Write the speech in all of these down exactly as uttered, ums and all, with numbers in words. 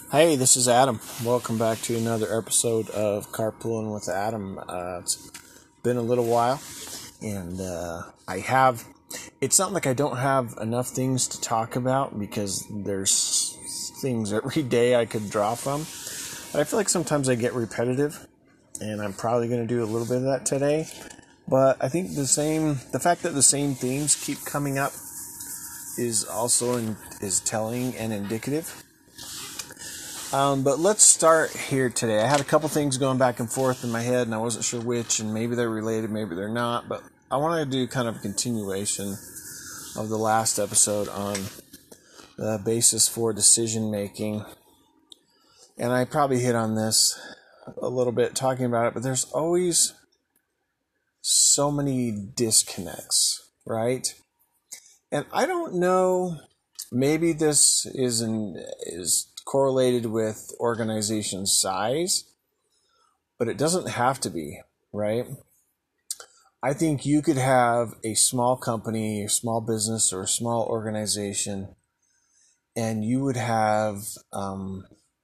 Hey, this is Adam. Welcome back to another episode of Carpooling with Adam. Uh, it's been a little while, and uh, I have. It's not like I don't have enough things to talk about because there's things every day I could draw from. But I feel like sometimes I get repetitive, and I'm probably going to do a little bit of that today. But I think the same, the fact that the same themes keep coming up is also in, is telling and indicative. Um, but let's start here today. I had a couple things going back and forth in my head, and I wasn't sure which, and maybe they're related, maybe they're not. But I want to do kind of a continuation of the last episode on the basis for decision making. And I probably hit on this a little bit talking about it, but there's always so many disconnects, right? And I don't know, maybe this is an, is correlated with organization size, but it doesn't have to be, right? I think you could have a small company, a small business, or a small organization, and you would have um,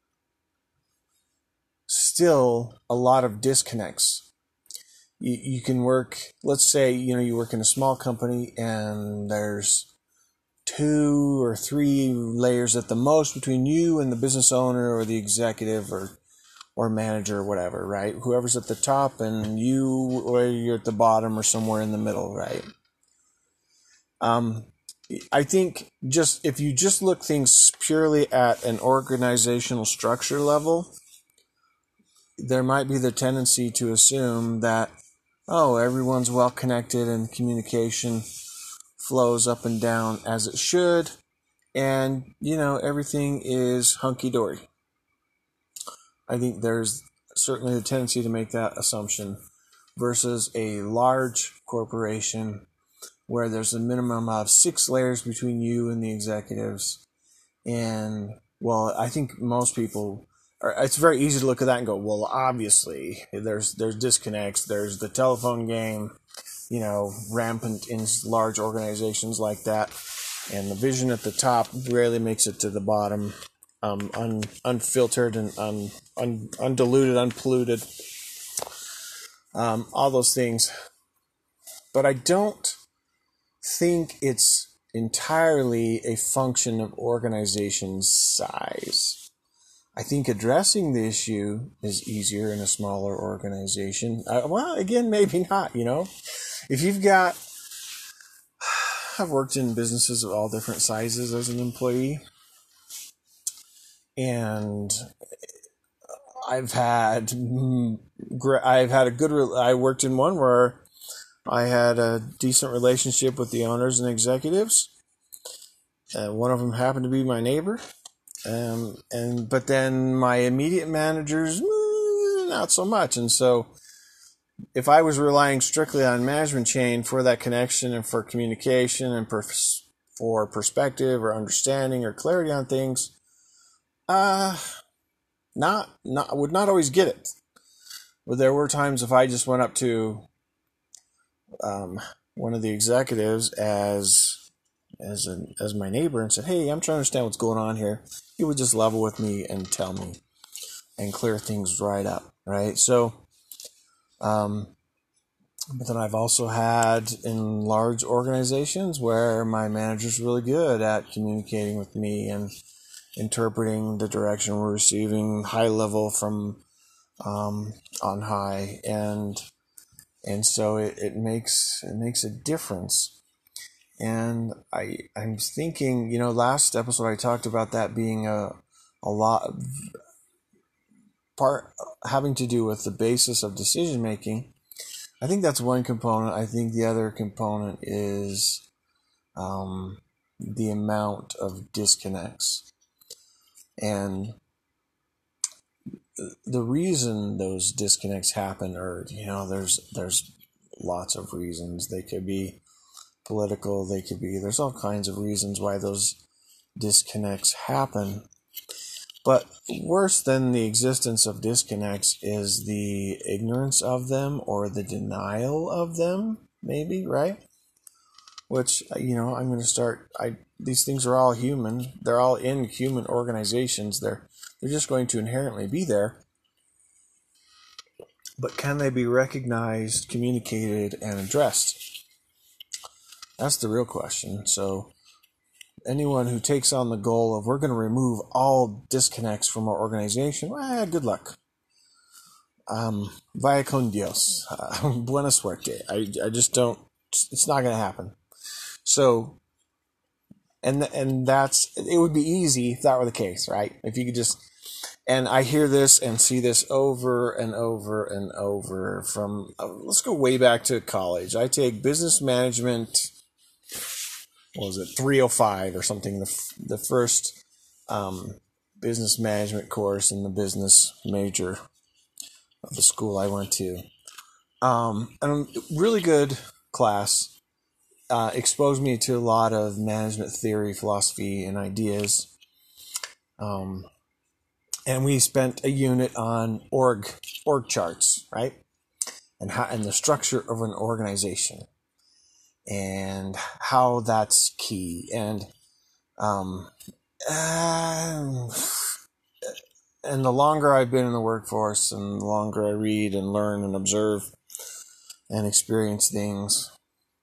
still a lot of disconnects. You, you can work, let's say, you know, you work in a small company and there's two or three layers at the most between you and the business owner or the executive or or manager or whatever, right? Whoever's at the top and you, or you're at the bottom or somewhere in the middle, right? Um, I think just if you just look things purely at an organizational structure level, there might be the tendency to assume that, oh, everyone's well connected and communication flows up and down as it should, and, you know, everything is hunky-dory. I think there's certainly the tendency to make that assumption versus a large corporation where there's a minimum of six layers between you and the executives. And, well, I think most people, are, it's very easy to look at that and go, well, obviously, there's there's disconnects, there's the telephone game, you know, rampant in large organizations like that. And the vision at the top rarely makes it to the bottom, um, un, unfiltered and un, un, undiluted, unpolluted, um, all those things. But I don't think it's entirely a function of organization size. I think addressing the issue is easier in a smaller organization. Uh, well, again, maybe not, you know. If you've got, I've worked in businesses of all different sizes as an employee, and I've had, I've had a good, I worked in one where I had a decent relationship with the owners and executives. Uh, one of them happened to be my neighbor, um, and but then my immediate managers, not so much. And so, if I was relying strictly on management chain for that connection and for communication and per- for perspective or understanding or clarity on things, uh, not not would not always get it. But there were times if I just went up to um, one of the executives as as a, as my neighbor and said, "Hey, I'm trying to understand what's going on here," he would just level with me and tell me and clear things right up, right? So, um, but then I've also had in large organizations where my manager's really good at communicating with me and interpreting the direction we're receiving high level from um, on high, and and so it, it makes it makes a difference. And I I'm thinking, you know, last episode I talked about that being a a lot of part having to do with the basis of decision making. I think that's one component. I think the other component is um, the amount of disconnects. And the reason those disconnects happen, or, you know, there's there's lots of reasons. They could be political, they could be, there's all kinds of reasons why those disconnects happen. But worse than the existence of disconnects is the ignorance of them or the denial of them, maybe, right? which, you know, I'm going to start, I, these things are all human. They're all in human organizations. They're, they're just going to inherently be there. But can they be recognized, communicated, and addressed? That's the real question. So anyone who takes on the goal of we're going to remove all disconnects from our organization, well, good luck. Um, vaya con Dios. Uh, buena suerte. I, I just don't, it's not going to happen. So, and, and that's, it would be easy if that were the case, right? If you could just, and I hear this and see this over and over and over from, uh, let's go way back to college. I take business management, what was it, three oh five or something, the, the first um, business management course in the business major of the school I went to. Um, and a really good class, uh, exposed me to a lot of management theory, philosophy, and ideas. Um, and we spent a unit on org org charts, right? And how and the structure of an organization, and how that's key. And um, uh, and the longer I've been in the workforce, and the longer I read and learn and observe and experience things,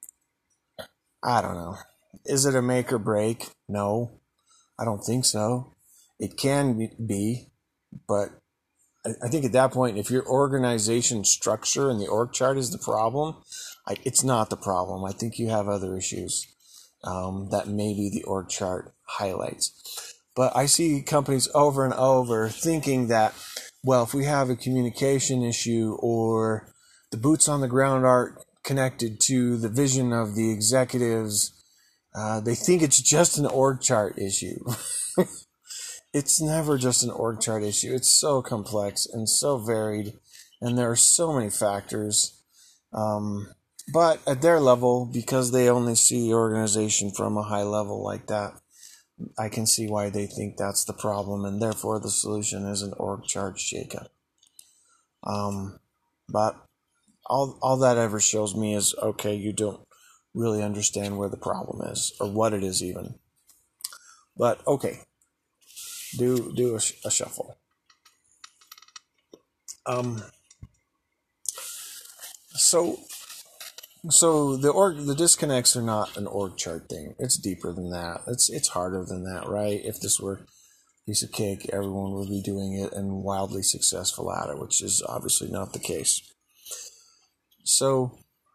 I don't know. Is it a make or break? No, I don't think so. It can be, but I think at that point, if your organization structure and the org chart is the problem, I, it's not the problem. I think you have other issues um, that maybe the org chart highlights. But I see companies over and over thinking that, well, if we have a communication issue or the boots on the ground aren't connected to the vision of the executives, uh, they think it's just an org chart issue. It's never just an org chart issue. It's so complex and so varied, and there are so many factors. Um, but at their level, because they only see organization from a high level like that, I can see why they think that's the problem, and therefore the solution is an org chart shakeup. Um, but all all that ever shows me is, okay, you don't really understand where the problem is, or what it is even. But okay. Do do a, a shuffle. Um. So, so the org the disconnects are not an org chart thing. It's deeper than that. It's it's harder than that, right? If this were a piece of cake, everyone would be doing it and wildly successful at it, which is obviously not the case. So,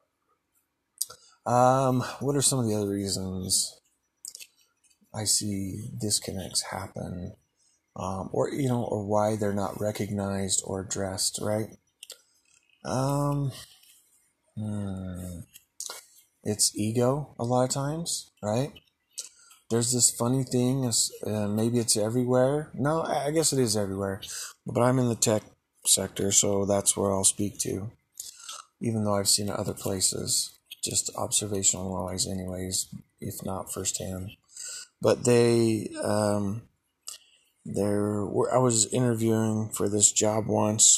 um, what are some of the other reasons I see disconnects happen? Um, or, you know, or why they're not recognized or addressed, right? Um, hmm, it's ego a lot of times, right? There's this funny thing, uh, maybe it's everywhere. No, I guess it is everywhere. But I'm in the tech sector, so that's where I'll speak to. Even though I've seen it other places, just observational wise anyways, if not firsthand. But they... Um, There were, I was interviewing for this job once,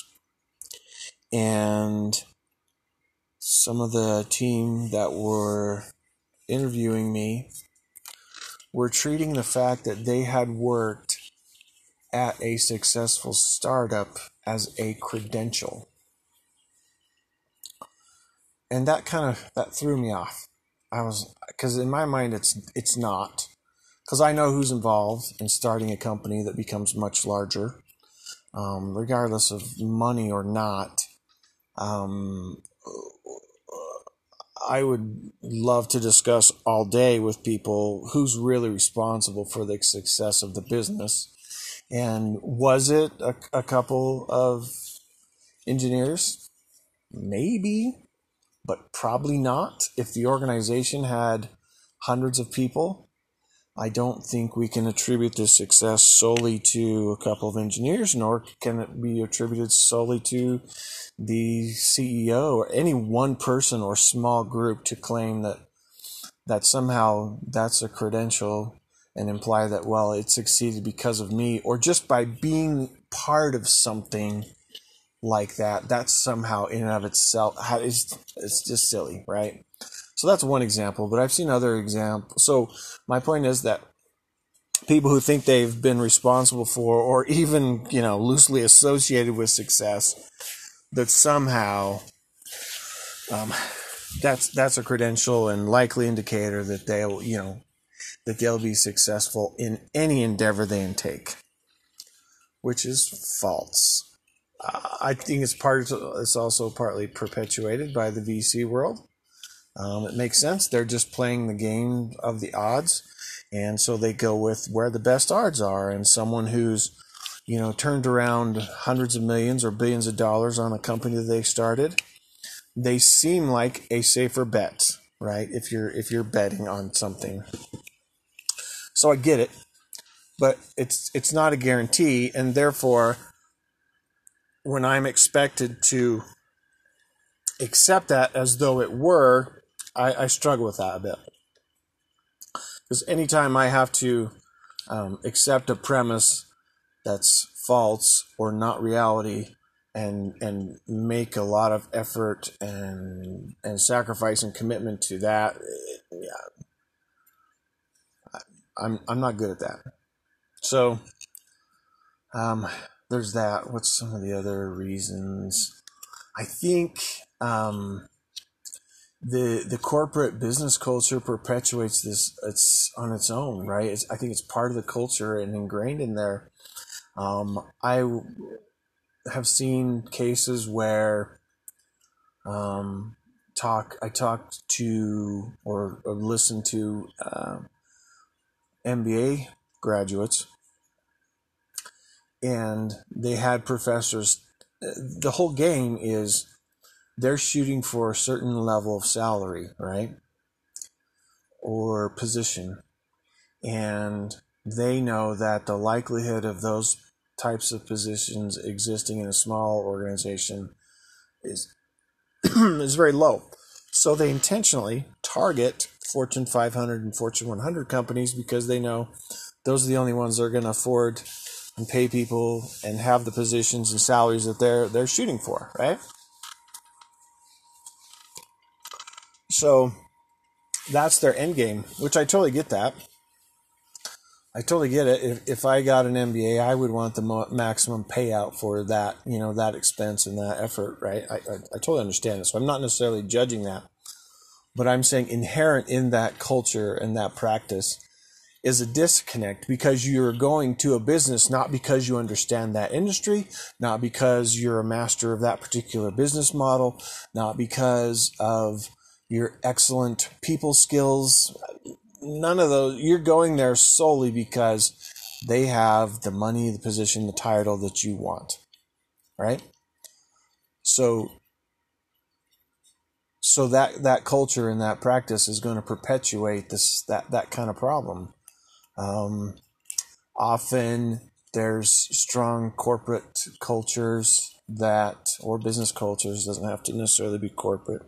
and some of the team that were interviewing me were treating the fact that they had worked at a successful startup as a credential. And that kind of, that threw me off. I was, because in my mind it's it's not. Because I know who's involved in starting a company that becomes much larger, um, regardless of money or not. Um, I would love to discuss all day with people who's really responsible for the success of the business. And was it a, a couple of engineers? Maybe, but probably not. If the organization had hundreds of people, I don't think we can attribute this success solely to a couple of engineers, nor can it be attributed solely to the C E O or any one person or small group to claim that that somehow that's a credential and imply that, well, it succeeded because of me, or just by being part of something like that. That's somehow in and of itself, it's, it's just silly, right? So that's one example, but I've seen other examples. So my point is that people who think they've been responsible for, or even, you know, loosely associated with success, that somehow um, that's that's a credential and likely indicator that they'll, you know, that they'll be successful in any endeavor they intake, which is false. Uh, I think it's part. It's also partly perpetuated by the V C world. Um, it makes sense. They're just playing the game of the odds, and so they go with where the best odds are. And someone who's, you know, turned around hundreds of millions or billions of dollars on a company that they started, they seem like a safer bet, right? If you're if you're betting on something. So I get it, but it's it's not a guarantee, and therefore, when I'm expected to accept that as though it were, I, I struggle with that a bit. Because anytime I have to um, accept a premise that's false or not reality, and and make a lot of effort and and sacrifice and commitment to that, yeah, I'm I'm not good at that. So um, there's that. What's some of the other reasons? I think um, the the corporate business culture perpetuates this. It's on its own, right? It's, I think it's part of the culture and ingrained in there. Um, I have seen cases where um, talk. I talked to or, or listened to uh, M B A graduates, and they had professors. The whole game is they're shooting for a certain level of salary, right? Or position. And they know that the likelihood of those types of positions existing in a small organization is is very low. So they intentionally target Fortune five hundred and Fortune one hundred companies because they know those are the only ones that are going to afford and pay people and have the positions and salaries that they're they're shooting for, right? So that's their end game, which I totally get that. I totally get it. If if I got an M B A, I would want the mo- maximum payout for that, you know, that expense and that effort, right? I, I I totally understand it. So I'm not necessarily judging that, but I'm saying inherent in that culture and that practice is a disconnect because you're going to a business not because you understand that industry, not because you're a master of that particular business model, not because of your excellent people skills. None of those. You're going there solely because they have the money, the position, the title that you want, right? So, so that that culture and that practice is going to perpetuate this that that kind of problem. Um, often there's strong corporate cultures that, or business cultures, doesn't have to necessarily be corporate,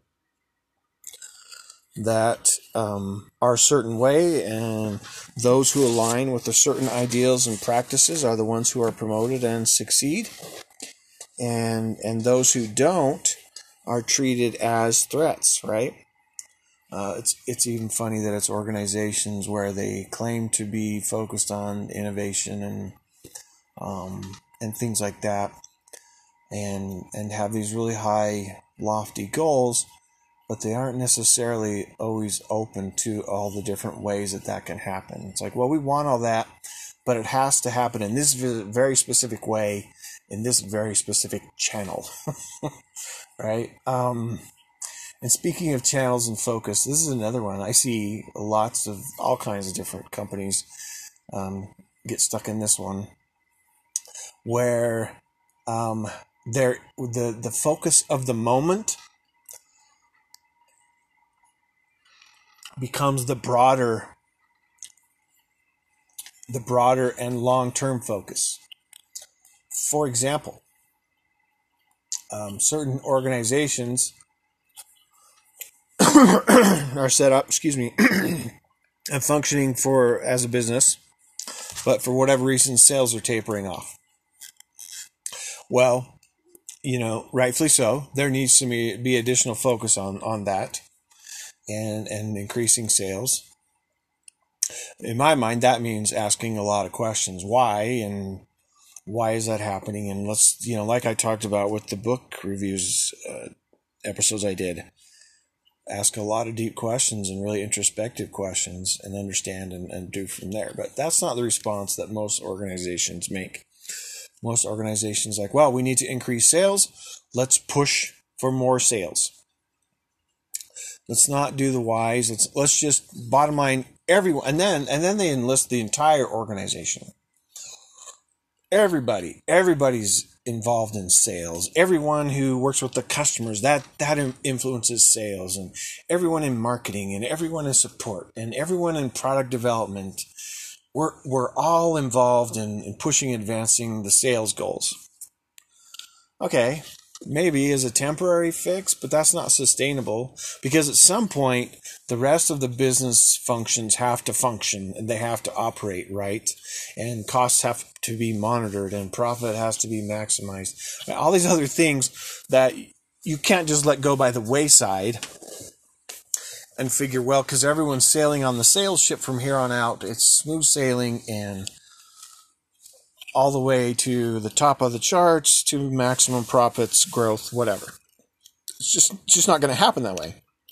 that um, are a certain way, and those who align with the certain ideals and practices are the ones who are promoted and succeed, and and those who don't are treated as threats, right? Uh, it's it's even funny that it's organizations where they claim to be focused on innovation and um, and things like that, and and have these really high, lofty goals, but they aren't necessarily always open to all the different ways that that can happen. It's like, well, we want all that, but it has to happen in this very specific way, in this very specific channel, right? Um, and speaking of channels and focus, this is another one. I see lots of all kinds of different companies um, get stuck in this one, where um, they're, the the focus of the moment becomes the broader the broader and long-term focus. For example, um, certain organizations are set up, excuse me, and functioning for as a business, but for whatever reason, sales are tapering off. Well, you know, rightfully so. There needs to be, be additional focus on, on that. and, and increasing sales. In my mind, that means asking a lot of questions. Why and why is that happening? And let's, you know, like I talked about with the book reviews uh, episodes I did, ask a lot of deep questions and really introspective questions and understand and, and do from there. But that's not the response that most organizations make. Most organizations like, well, we need to increase sales. Let's push for more sales. Let's not do the whys. Let's let's just bottom line everyone, and then and then they enlist the entire organization. Everybody, everybody's involved in sales. Everyone who works with the customers, that that influences sales, and everyone in marketing, and everyone in support, and everyone in product development. We're we're all involved in, in pushing, advancing the sales goals. Okay. Maybe as a temporary fix, but that's not sustainable, because at some point the rest of the business functions have to function and they have to operate, right? And costs have to be monitored and profit has to be maximized. All these other things that you can't just let go by the wayside and figure, well, because everyone's sailing on the sales ship from here on out, it's smooth sailing and all the way to the top of the charts, to maximum profits, growth, whatever. It's just, it's just not going to happen that way.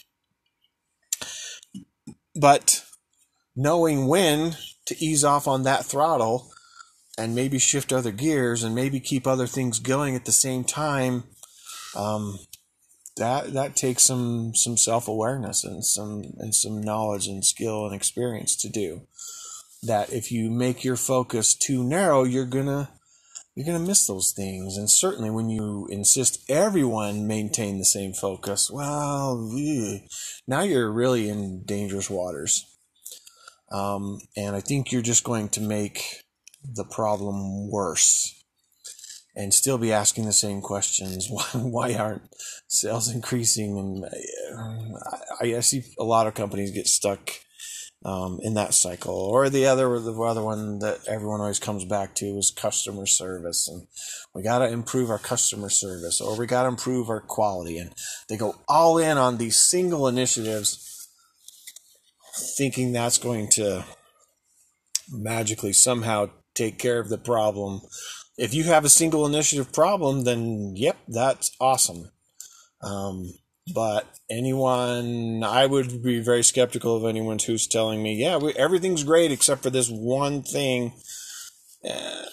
But knowing when to ease off on that throttle and maybe shift other gears and maybe keep other things going at the same time, um, that that takes some some self-awareness and some and some knowledge and skill and experience to do. That if you make your focus too narrow, you're gonna you're gonna miss those things. And certainly when you insist everyone maintain the same focus, well, ew, now you're really in dangerous waters. Um, and I think you're just going to make the problem worse and still be asking the same questions. Why, why aren't sales increasing? And I, I see a lot of companies get stuck Um, in that cycle. Or the other the other one that everyone always comes back to is customer service, and we got to improve our customer service, or we got to improve our quality, and they go all in on these single initiatives thinking that's going to magically somehow take care of the problem. If you have a single initiative problem, then yep, that's awesome. Um, But anyone, I would be very skeptical of anyone who's telling me, yeah, we, everything's great except for this one thing. Uh,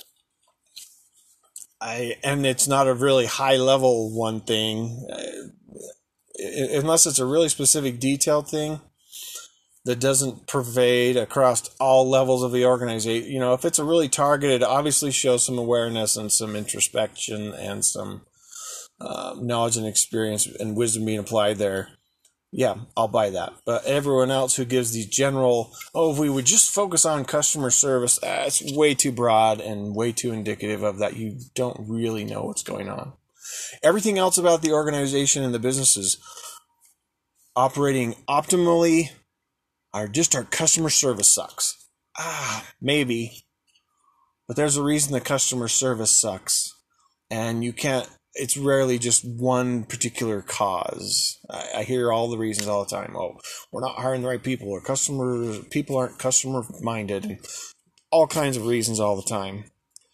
I and it's not a really high level one thing, uh, unless it's a really specific detailed thing that doesn't pervade across all levels of the organization. You know, if it's a really targeted, obviously shows some awareness and some introspection and some Uh, knowledge and experience and wisdom being applied there, yeah, I'll buy that. But everyone else who gives these general, oh, if we would just focus on customer service, ah, it's way too broad and way too indicative of that you don't really know what's going on. Everything else about the organization and the businesses operating optimally, are just our customer service sucks. Ah, maybe. But there's a reason the customer service sucks. And you can't, it's rarely just one particular cause. I, I hear all the reasons all the time. Oh, we're not hiring the right people, or customer people aren't customer minded, and all kinds of reasons all the time.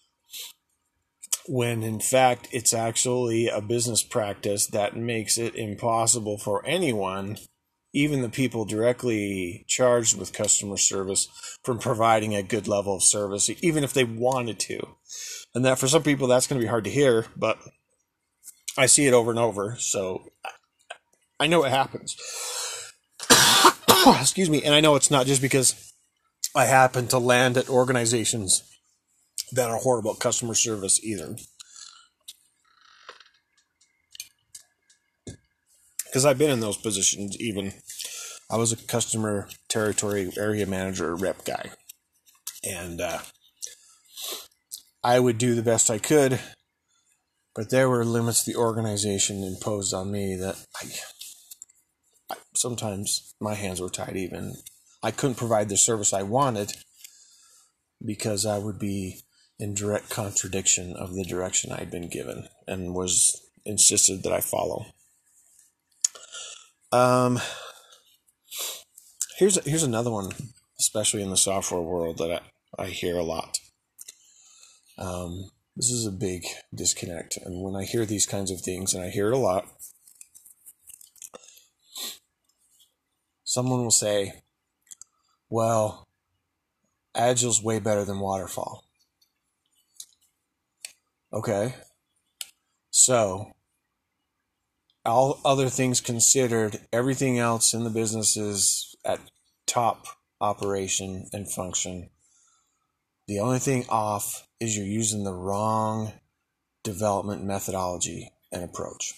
When in fact, it's actually a business practice that makes it impossible for anyone, even the people directly charged with customer service, from providing a good level of service, even if they wanted to. And that for some people, that's going to be hard to hear, but I see it over and over, so I know it happens. Excuse me, and I know it's not just because I happen to land at organizations that are horrible at customer service either. Because I've been in those positions even. I was a customer territory area manager rep guy. And uh, I would do the best I could, but there were limits the organization imposed on me that I, I sometimes my hands were tied even. I couldn't provide the service I wanted because I would be in direct contradiction of the direction I had been given and was insisted that I follow. Um, Here's here's another one, especially in the software world, that I, I hear a lot. Um, this is a big disconnect. And when I hear these kinds of things, and I hear it a lot, someone will say, well, Agile's way better than Waterfall. Okay. So, all other things considered, everything else in the business is at top operation and function. The only thing off is you're using the wrong development methodology and approach.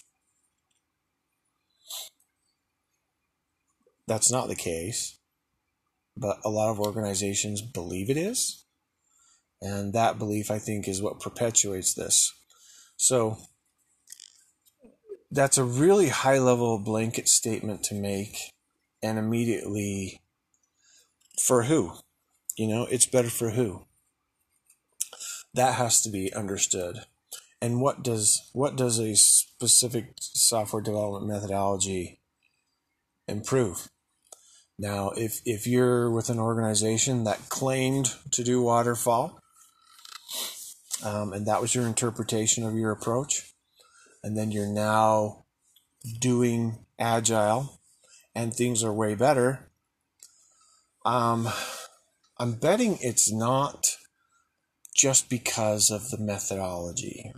That's not the case, but a lot of organizations believe it is, and that belief, I think, is what perpetuates this. So that's a really high-level blanket statement to make, and immediately, for who? You know, it's better for who? That has to be understood. And what does what does a specific software development methodology improve? Now, if, if you're with an organization that claimed to do waterfall, um, and that was your interpretation of your approach, and then you're now doing agile, and things are way better, um, I'm betting it's not just because of the methodology.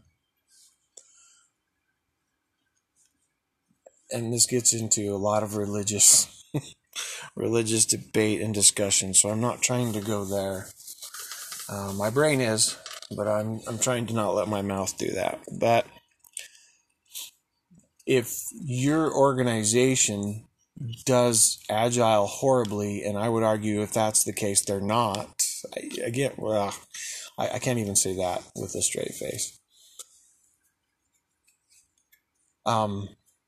And this gets into a lot of religious religious debate and discussion, so I'm not trying to go there. Uh, my brain is, but I'm I'm trying to not let my mouth do that. But if your organization does agile horribly, and I would argue if that's the case, they're not. I, again, well, I, I can't even say that with a straight face. Um.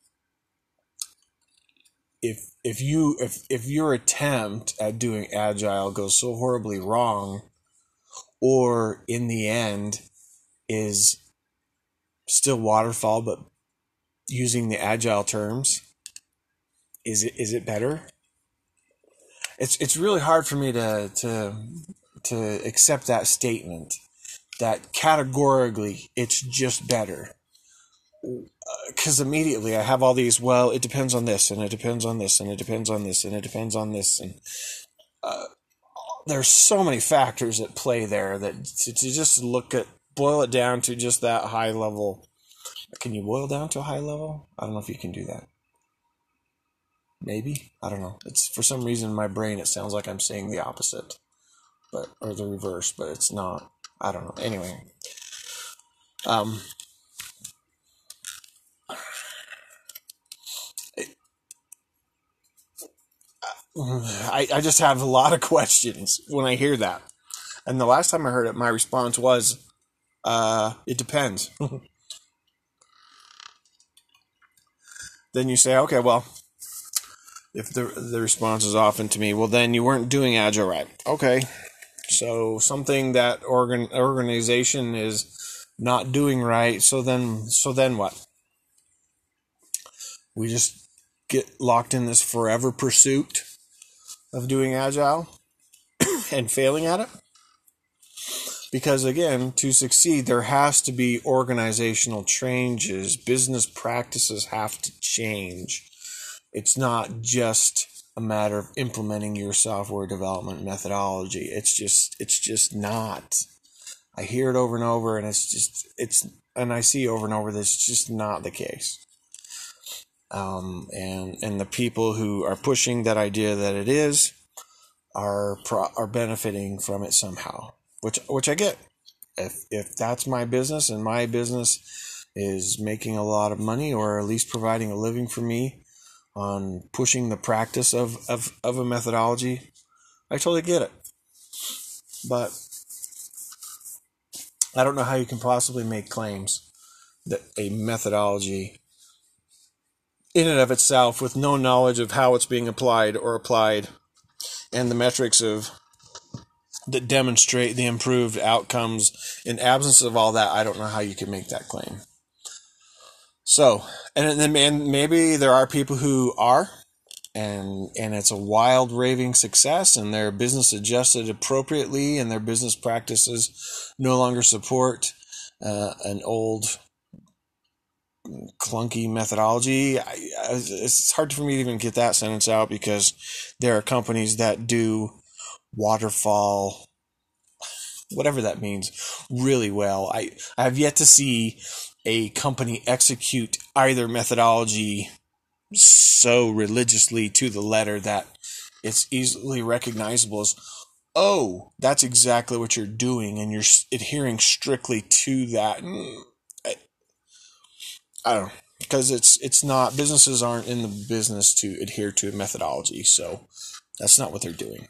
If if you if if your attempt at doing agile goes so horribly wrong, or in the end is still waterfall but using the agile terms, is it is it better? It's it's really hard for me to to to accept that statement that categorically it's just better. Because immediately I have all these, well, it depends on this, and it depends on this, and it depends on this, and it depends on this, and uh, there's so many factors at play there that to, to just look at, boil it down to just that high level. Can you boil down to a high level? I don't know if you can do that. Maybe? I don't know. It's for some reason in my brain it sounds like I'm saying the opposite, but or the reverse, but it's not. I don't know. Anyway. Um... I, I just have a lot of questions when I hear that. And the last time I heard it, my response was, uh, it depends. Then you say, okay, well, if the the response is often to me, well, then you weren't doing Agile right. Okay, so something that organ organization is not doing right, so then, so then what? We just get locked in this forever pursuit of doing Agile and failing at it? Because again, to succeed, there has to be organizational changes. Business practices have to change. It's not just a matter of implementing your software development methodology. It's just, it's just not. I hear it over and over, and it's just, it's, and I see over and over that it's just not the case. Um, and and the people who are pushing that idea that it is are pro- are benefiting from it somehow, which which I get. If if that's my business, and my business is making a lot of money, or at least providing a living for me on pushing the practice of, of, of a methodology, I totally get it. But I don't know how you can possibly make claims that a methodology in and of itself, with no knowledge of how it's being applied or applied, and the metrics of that demonstrate the improved outcomes, in absence of all that, I don't know how you can make that claim. So, and then and maybe there are people who are and and it's a wild raving success, and their business adjusted appropriately, and their business practices no longer support uh, an old clunky methodology. I, I, it's hard for me to even get that sentence out, because there are companies that do waterfall, whatever that means, really well. I, I have yet to see a company execute either methodology so religiously to the letter that it's easily recognizable as, oh, that's exactly what you're doing, and you're adhering strictly to that. I, I don't know, because it's it's not, businesses aren't in the business to adhere to a methodology, so that's not what they're doing.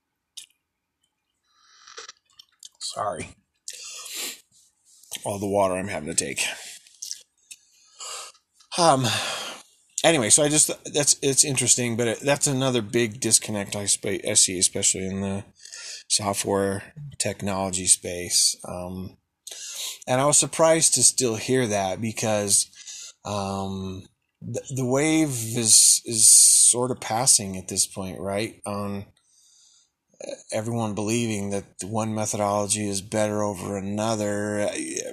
Sorry. All the water I'm having to take. Um. Anyway, so I just, that's, it's interesting, but it, that's another big disconnect I, sp- I see, especially in the software technology space. Um, and I was surprised to still hear that, because um, the, the wave is is sort of passing at this point, right? On everyone believing that one methodology is better over another.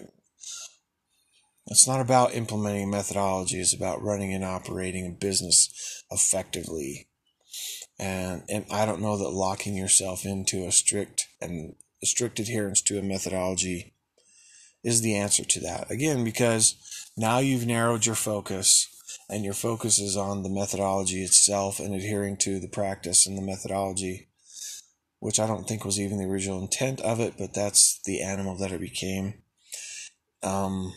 It's not about implementing methodology. It's about running and operating a business effectively. And and I don't know that locking yourself into a strict and a strict adherence to a methodology is the answer to that. Again, because now you've narrowed your focus, and your focus is on the methodology itself and adhering to the practice and the methodology, which I don't think was even the original intent of it, but that's the animal that it became. Um,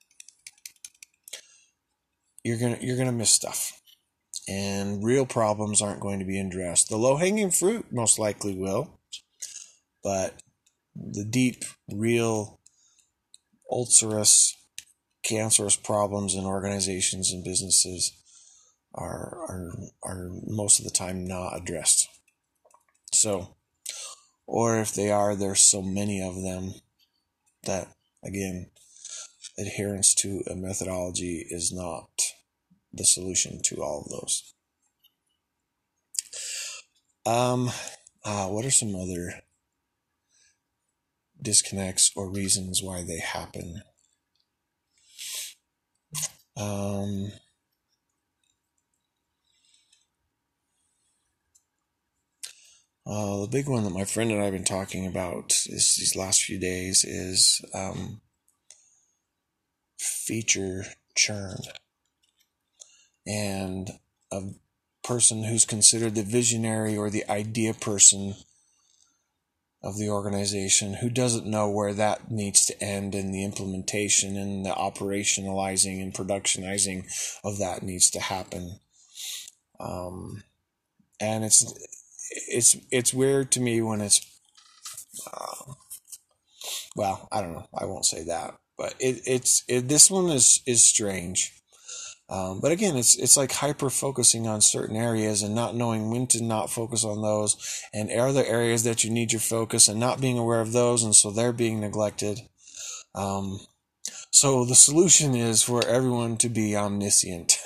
you're gonna you're gonna miss stuff, and real problems aren't going to be addressed. The low-hanging fruit most likely will, but the deep, real, ulcerous, cancerous problems in organizations and businesses are are are most of the time not addressed. So, or if they are, there's so many of them that, again, adherence to a methodology is not the solution to all of those. Um, uh, what are some other disconnects or reasons why they happen? Um, uh, the big one that my friend and I have been talking about is these last few days is um, feature churn. And a person who's considered the visionary or the idea person of the organization, who doesn't know where that needs to end, and the implementation and the operationalizing and productionizing of that needs to happen. Um, and it's it's it's weird to me when it's uh, well, I don't know, I won't say that, but it it's it, this one is is strange. Um, but again, it's it's like hyper focusing on certain areas and not knowing when to not focus on those, and other areas that you need your focus and not being aware of those, and so they're being neglected. Um, so the solution is for everyone to be omniscient.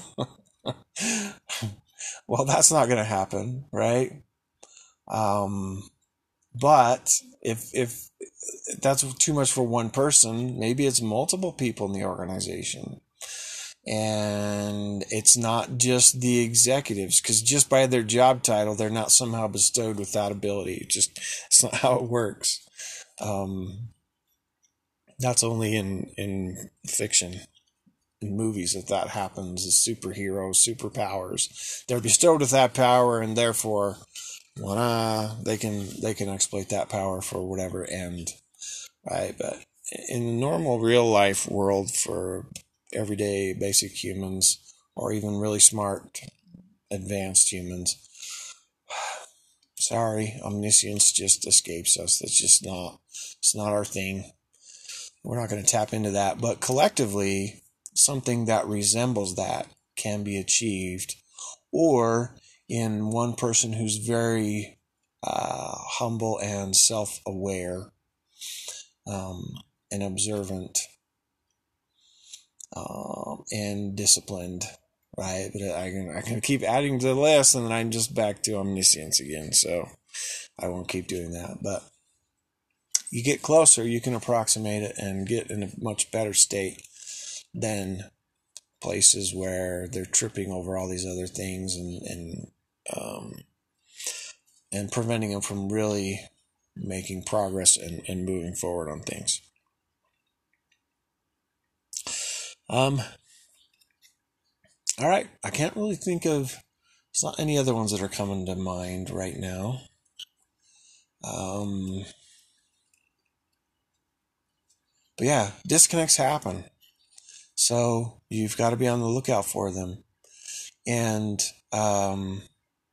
Well, that's not going to happen, right? Um, but if if that's too much for one person, maybe it's multiple people in the organization. And it's not just the executives, because just by their job title, they're not somehow bestowed with that ability. It just, it's not how it works. Um, that's only in, in fiction, in movies, that that happens. As superheroes, superpowers, they're bestowed with that power, and therefore, voila, they can they can exploit that power for whatever end, right? But in the normal real life world, for everyday basic humans, or even really smart advanced humans, sorry, omniscience just escapes us. That's just not, it's not our thing. We're not going to tap into that. But collectively, something that resembles that can be achieved, or in one person who's very uh, humble and self-aware um, and observant Um, and disciplined, right? But I can I can keep adding to the list, and then I'm just back to omniscience again. So I won't keep doing that. But you get closer, you can approximate it and get in a much better state than places where they're tripping over all these other things and and um, and preventing them from really making progress and, and moving forward on things. Um. All right, I can't really think of. It's not any other ones that are coming to mind right now. Um. But yeah, disconnects happen. So you've got to be on the lookout for them. And um,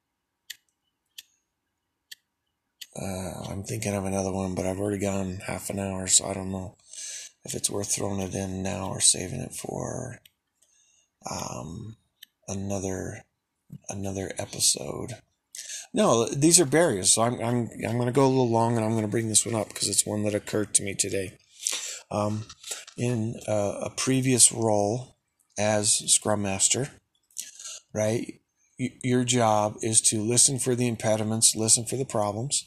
uh, I'm thinking of another one, but I've already gone half an hour, so I don't know if it's worth throwing it in now or saving it for um, another another episode. No, these are barriers, so I'm I'm I'm going to go a little long, and I'm going to bring this one up because it's one that occurred to me today. Um, in uh, a previous role as Scrum Master, right? Y- your job is to listen for the impediments, listen for the problems,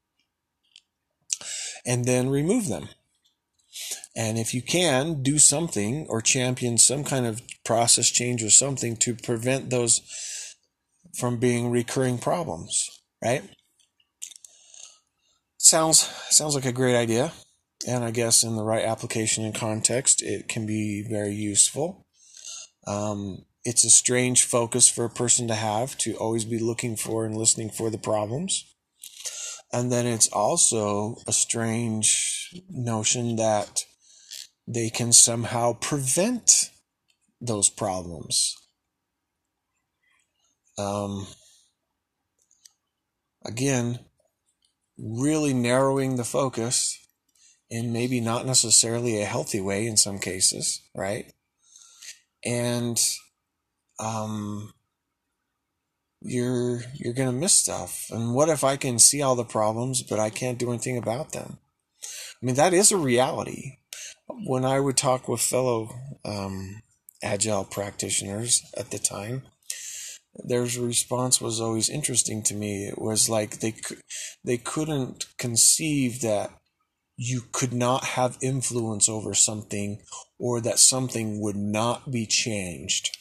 and then remove them. And if you can, do something or champion some kind of process change or something to prevent those from being recurring problems, right? Sounds sounds like a great idea. And I guess in the right application and context, it can be very useful. Um, it's a strange focus for a person to have, to always be looking for and listening for the problems. And then it's also a strange notion that they can somehow prevent those problems. Um, again, really narrowing the focus in maybe not necessarily a healthy way in some cases, right? And um, you're you're gonna miss stuff. And what if I can see all the problems, but I can't do anything about them? I mean, that is a reality. When I would talk with fellow um, agile practitioners at the time, their response was always interesting to me. It was like they they couldn't conceive that you could not have influence over something, or that something would not be changed.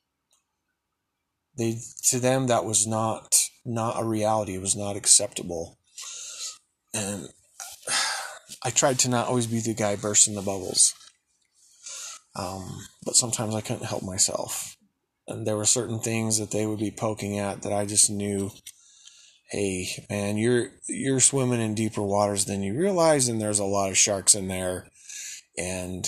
They, to them, that was not not a reality. It was not acceptable. And I tried to not always be the guy bursting the bubbles. Um, but sometimes I couldn't help myself. And there were certain things that they would be poking at that I just knew, hey, man, you're you're swimming in deeper waters than you realize, and there's a lot of sharks in there. And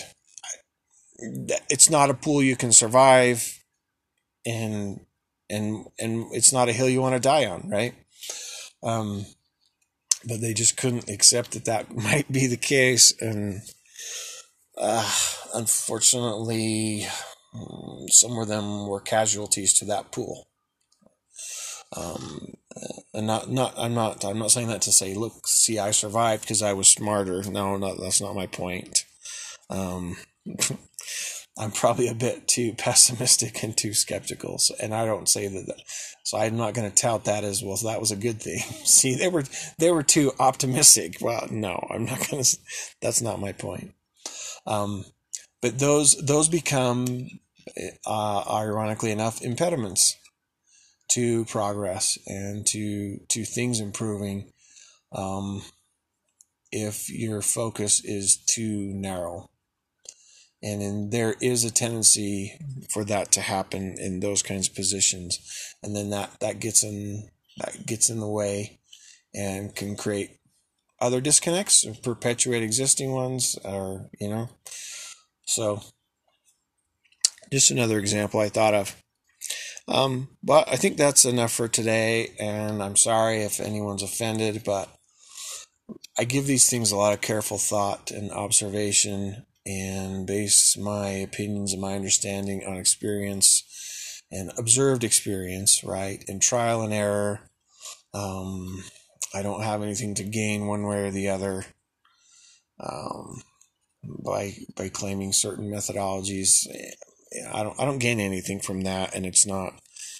it's not a pool you can survive, and and and it's not a hill you want to die on, right? Um, but they just couldn't accept that that might be the case, and uh, unfortunately, some of them were casualties to that pool. Um, and not not I'm not I'm not saying that to say, look, see, I survived because I was smarter. No, no, that's not my point. Um, I'm probably a bit too pessimistic and too skeptical, so, and I don't say that, that. So I'm not going to tout that as, well, so that was a good thing. See, they were they were too optimistic. Well, no, I'm not going to. That's not my point. Um, but those those become, uh, ironically enough, impediments to progress and to to things improving. Um, if your focus is too narrow. And then there is a tendency for that to happen in those kinds of positions, and then that, that gets in that gets in the way, and can create other disconnects or perpetuate existing ones, or you know. So, just another example I thought of. Um, but I think that's enough for today, and I'm sorry if anyone's offended, but I give these things a lot of careful thought and observation, and base my opinions and my understanding on experience and observed experience, right? And trial and error. Um, I don't have anything to gain one way or the other um, by by claiming certain methodologies. I don't I don't gain anything from that, and it's not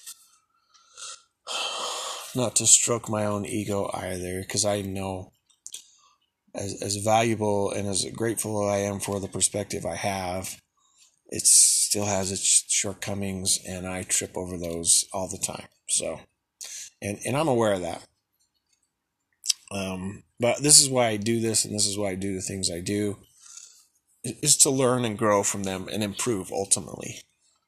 not to stroke my own ego either, because I know as as valuable and as grateful I am for the perspective I have, it still has its shortcomings, and I trip over those all the time. So, and and I'm aware of that. Um, but this is why I do this, and this is why I do the things I do, is to learn and grow from them and improve ultimately.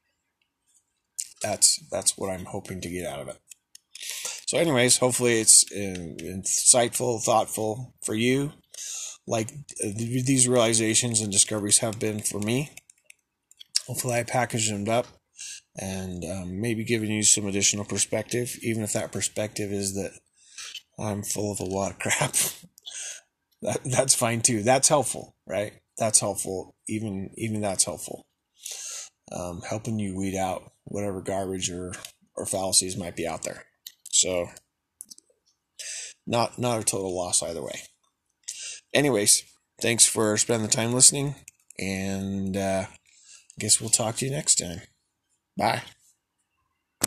That's that's what I'm hoping to get out of it. So anyways, hopefully it's insightful, thoughtful for you, like these realizations and discoveries have been for me. Hopefully I packaged them up and um, maybe giving you some additional perspective, even if that perspective is that I'm full of a lot of crap. that, that's fine too. That's helpful, right? That's helpful. Even even that's helpful. Um, helping you weed out whatever garbage or, or fallacies might be out there. So, not not a total loss either way. Anyways, thanks for spending the time listening, and uh, I guess we'll talk to you next time. Bye.